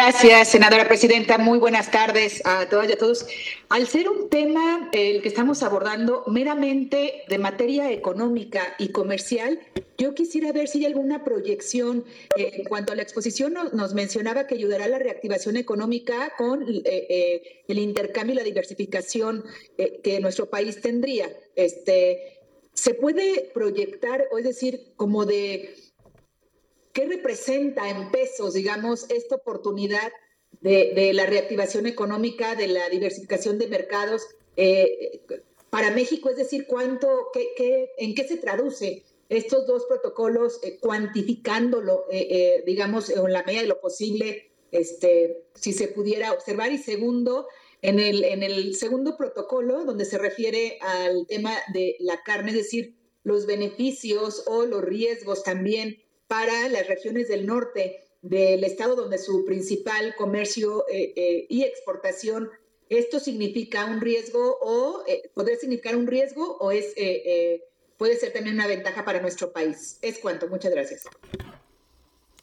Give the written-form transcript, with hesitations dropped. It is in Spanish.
Gracias, senadora presidenta. Muy buenas tardes a todas y a todos. Al ser un tema el que estamos abordando meramente de materia económica y comercial, yo quisiera ver si hay alguna proyección en cuanto a la exposición. Nos mencionaba que ayudará a la reactivación económica con el intercambio y la diversificación que nuestro país tendría. ¿Se puede proyectar, o es decir, como de qué representa en pesos, digamos, esta oportunidad de la reactivación económica, de la diversificación de mercados para México? Es decir, ¿en qué se traduce estos dos protocolos, cuantificándolo, digamos, en la medida de lo posible, si se pudiera observar? Y segundo, en el segundo protocolo, donde se refiere al tema de la carne, es decir, los beneficios o los riesgos también para las regiones del norte del estado, donde su principal comercio y exportación, ¿esto significa un riesgo o podría significar un riesgo o puede ser también una ventaja para nuestro país? Es cuanto. Muchas gracias.